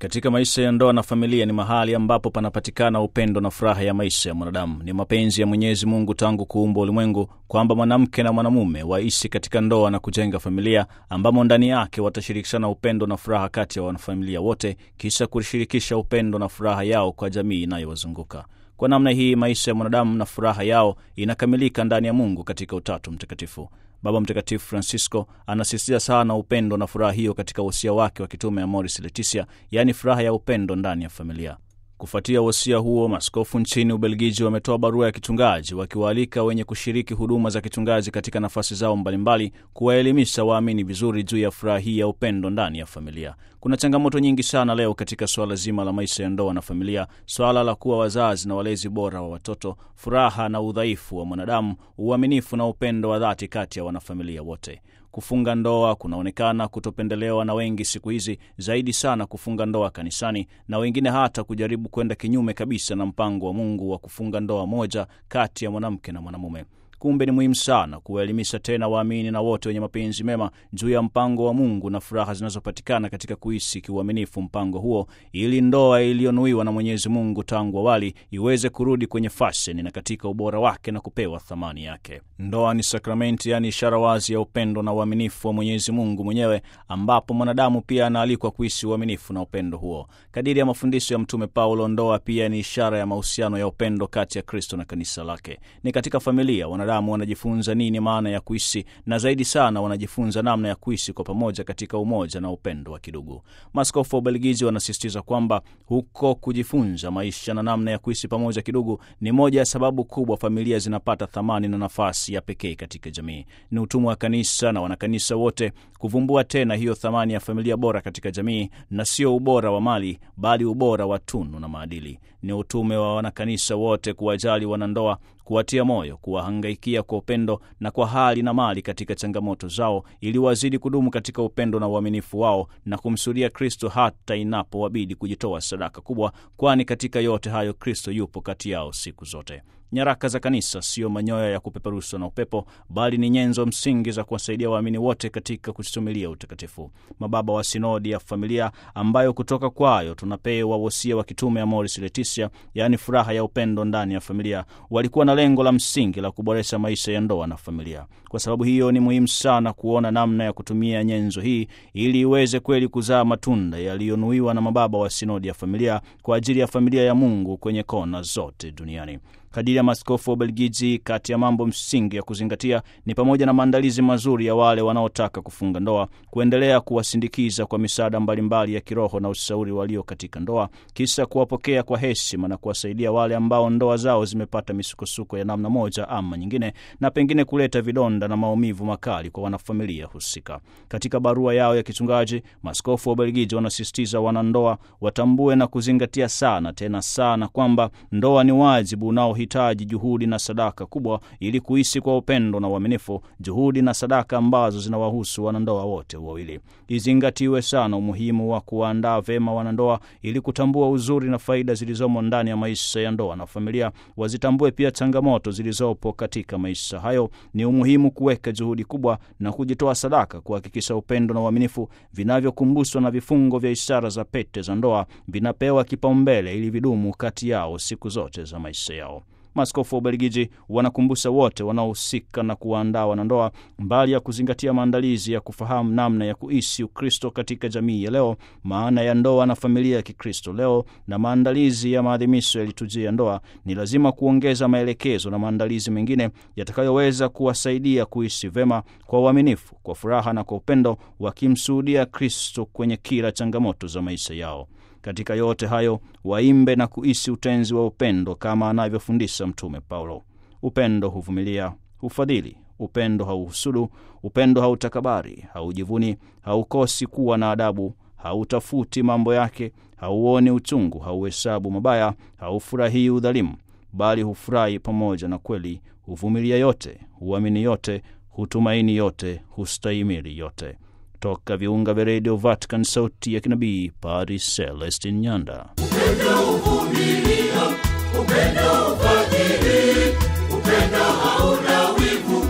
Katika maisha ya ndoa na familia ni mahali ambapo panapatikana upendo na furaha ya maisha ya mwanadamu. Ni mapenzi ya Mwenyezi Mungu tangu kuumba ulimwengu kwamba mwanamke na mwanamume waishi katika ndoa na kujenga familia ambamo ndani yake watashirikishana upendo na furaha kati ya wanafamilia wote, kisha kushirikisha upendo na furaha yao kwa jamii inayowazunguka. Kwa namna hii maisha ya mwanadamu na furaha yao inakamilika ndani ya Mungu katika Utatu Mtakatifu. Baba Mtakatifu Francisco anasisitiza sana upendo na furaha hiyo katika wosia wake wa kitume Amoris Laetitia, yani furaha ya upendo ndani ya familia. Kufuatia wosia huo, maaskofu nchini Ubelgiji wametoa barua ya kichungaji wakiwaalika wenye kushiriki huduma za kichungaji katika nafasi zao mbalimbali kuwaelimisha waamini vizuri juu ya furaha hii ya upendo ndani ya familia. Kuna changamoto nyingi sana leo katika swala zima la maisha ya ndoa na familia, swala la kuwa wazazi na walezi bora wa watoto, furaha na udhaifu wa mwanadamu, uaminifu na upendo wa dhati kati ya wanafamilia wote. Kufunga ndoa kunaonekana kutopendelewa na wengi siku hizi, zaidi sana kufunga ndoa kanisani, na wengine hata kujaribu kwenda kinyume kabisa na mpango wa Mungu wa kufunga ndoa moja kati ya mwanamke na mwanamume. Kumbe ni muhimu sana kuwaelimisha tena waamini na wote wenye mapenzi mema juu ya mpango wa Mungu na furaha zinazopatikana katika kuishi kiuaminifu mpango huo, ili ndoa iliyonuiwa na Mwenyezi Mungu tangu awali iweze kurudi kwenye fashion na katika ubora wake na kupewa thamani yake. Ndoa ni sakramenti, yani ishara wazi ya upendo na uaminifu wa Mwenyezi Mungu mwenyewe, ambapo mwanadamu pia anaalikwa kuishi uaminifu na upendo huo. Kadiri ya mafundisho ya Mtume Paulo, ndoa pia ni ishara ya mahusiano ya upendo kati ya Kristo na kanisa lake. Ni katika familia wanadamu wanajifunza nini maana ya kuishi, na zaidi sana wanajifunza namna ya kuishi kwa pamoja katika umoja na upendo wa kidugu. Maaskofu wa Ubelgiji wanasisitiza kwamba huko kujifunza maisha na namna ya kuishi pamoja kidugu ni moja ya sababu kubwa familia zinapata thamani na nafasi ya pekee katika jamii. Ni utumwa wa kanisa na wanakanisa wote kuvumbua tena hiyo thamani ya familia bora katika jamii, na sio ubora wa mali bali ubora wa tunu na maadili. Ni utume wa wanakanisa wote kuwajali wanandoa, kuwatia moyo, kuwahangaikia kwa upendo na kwa hali na mali katika changamoto zao, ili wazidi kudumu katika upendo na uaminifu wao na kumsudia Kristo hata inapowabidi kujitoa sadaka kubwa, kwani katika yote hayo Kristo yupo kati yao siku zote. Nyaraka za kanisa sio manyoya ya kupeperushwa na upepo, bali ni nyenzo msingi za kuwasaidia waamini wote katika kustumilia utakatifu. Mababa wa sinodi ya familia, ambayo kutoka kwayo tunapewa wosia wa kitume Amoris Laetitia, yani furaha ya upendo ndani ya familia, walikuwa na lengo la msingi la kuboresha maisha ya ndoa na familia. Kwa sababu hiyo ni muhimu sana kuona namna ya kutumia nyenzo hii ili iweze kweli kuzaa matunda yaliyonuiwa na mababa wa sinodi ya familia kwa ajili ya familia ya Mungu kwenye kona zote duniani. Kadiri ya maaskofu wa Ubelgiji, kati ya mambo msingi ya kuzingatia ni pamoja na maandalizi mazuri ya wale wanaotaka kufunga ndoa, kuendelea kuwasindikiza kwa misaada mbalimbali ya kiroho na ushauri walio katika ndoa, kisha kuwapokea kwa heshima na kuwasaidia wale ambao ndoa zao zimepata misukosuko ya namna moja ama nyingine, na pengine kuleta vidonda na maumivu makali kwa wanafamilia husika. Katika barua yao ya kichungaji, maaskofu wa Ubelgiji wanasisitiza wanandoa watambue na kuzingatia sana tena sana kwamba ndoa ni wajibu unaohitaji juhudi na sadaka kubwa ili kuishi kwa upendo na uaminifu, juhudi na sadaka ambazo zinawahusu wanandoa wote wawili. Izingatiwe sana umuhimu wa kuandaa vema wanandoa ili kutambua uzuri na faida zilizomo ndani ya maisha ya ndoa na familia. Wazitambue pia changamoto zilizopo katika maisha hayo. Ni umuhimu kuweka juhudi kubwa na kujitoa sadaka kuhakikisha upendo na uaminifu vinavyokumbushwa na vifungo vya ishara za pete za ndoa vinapewa kipaumbele ili vidumu kati yao siku zote za maisha yao. Maaskofu wa Ubelgiji wanakumbusha wote wanaohusika na kuandaa wanandoa, mbali ya kuzingatia maandalizi ya kufahamu namna ya kuishi Ukristo katika jamii ya leo, maana ya ndoa na familia ya Kikristo leo, na maandalizi ya maadhimisho ya liturujia ya ndoa, ni lazima kuongeza maelekezo na maandalizi mengine yatakayoweza kuwasaidia kuishi vema kwa uaminifu, kwa furaha na kwa upendo, wakimshuhudia Kristo kwenye kila changamoto za maisha yao. Katika yote hayo waimbe na kuishi utenzi wa upendo kama anavyofundisha Mtume Paulo. Upendo huvumilia, hufadhili, upendo hauhusudu, upendo hautakabari, haujivuni, haukosi kuwa na adabu, hautafuti mambo yake, hauoni uchungu, hauhesabu mabaya, haufurahii udhalimu, bali hufurahi pamoja na kweli, huvumilia yote, huamini yote, hutumaini yote, hustahimili yote. Toka viunga vya Radio Vatican, sauti ya kinabii, Padre Celestin Nyanda. Upendo uvumilia, upendo ufadhili, upendo hauna wivu,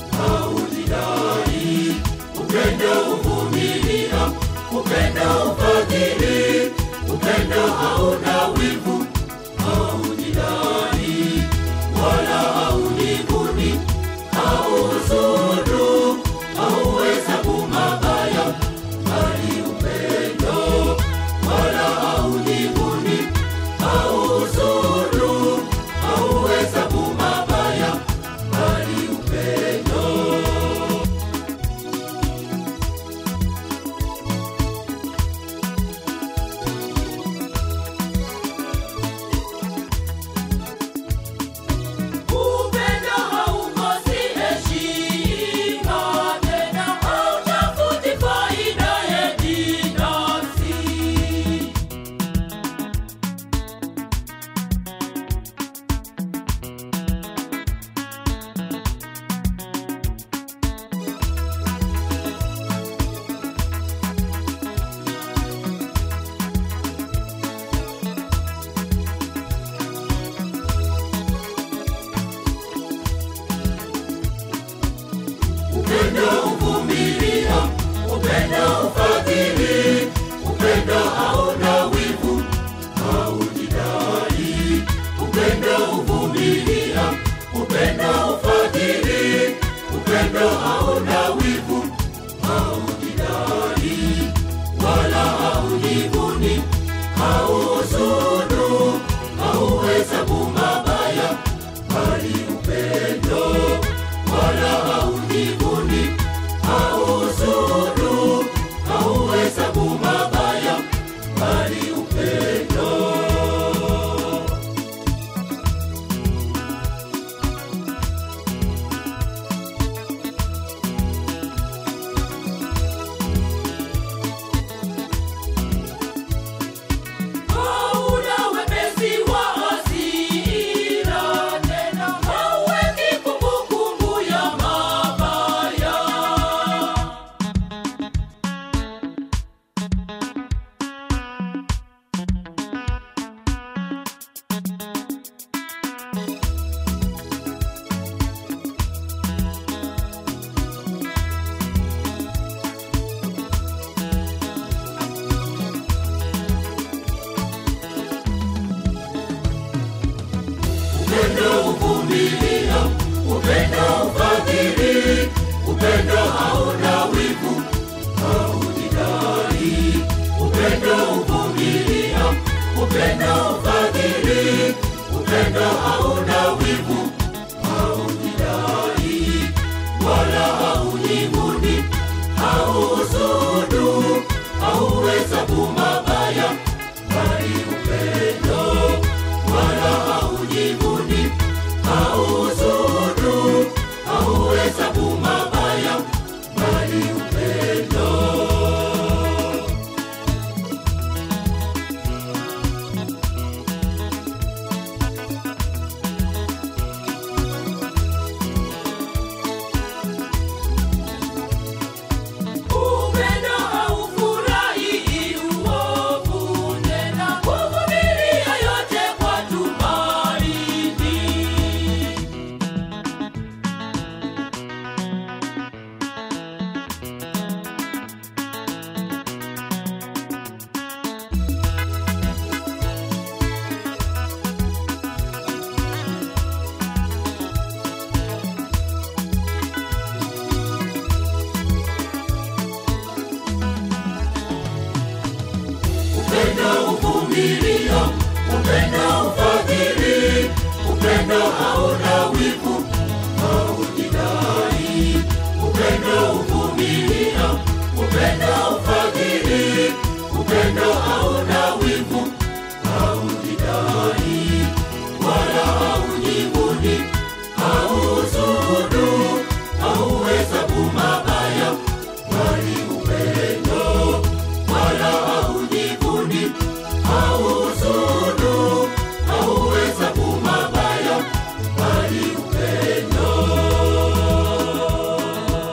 haujidai. Upendo uvumilia, upendo ufadhili, haujivuni, hauhusudu, hauhesabu mabaya, bali upendo. Wala haujivuni, hauhusudu, hauhesabu mabaya, bali upendo. Upendo uvumilia, upendo ufadhili, upendo hauna wivu, haujidai. Upendo uvumilia, upendo ufadhili, upendo hauna wivu, haujidai. Wala haujivuni, hauhusudu, hauhesabu mabaya, bali upendo. Wala haujivuni, hauhusudu, hauhesabu mabaya, bali upendo. Upendo haufurahi uovu, tena huvumilia yote kwa tumaini. Upendo uvumilia, upendo ufadhili, upendo hauna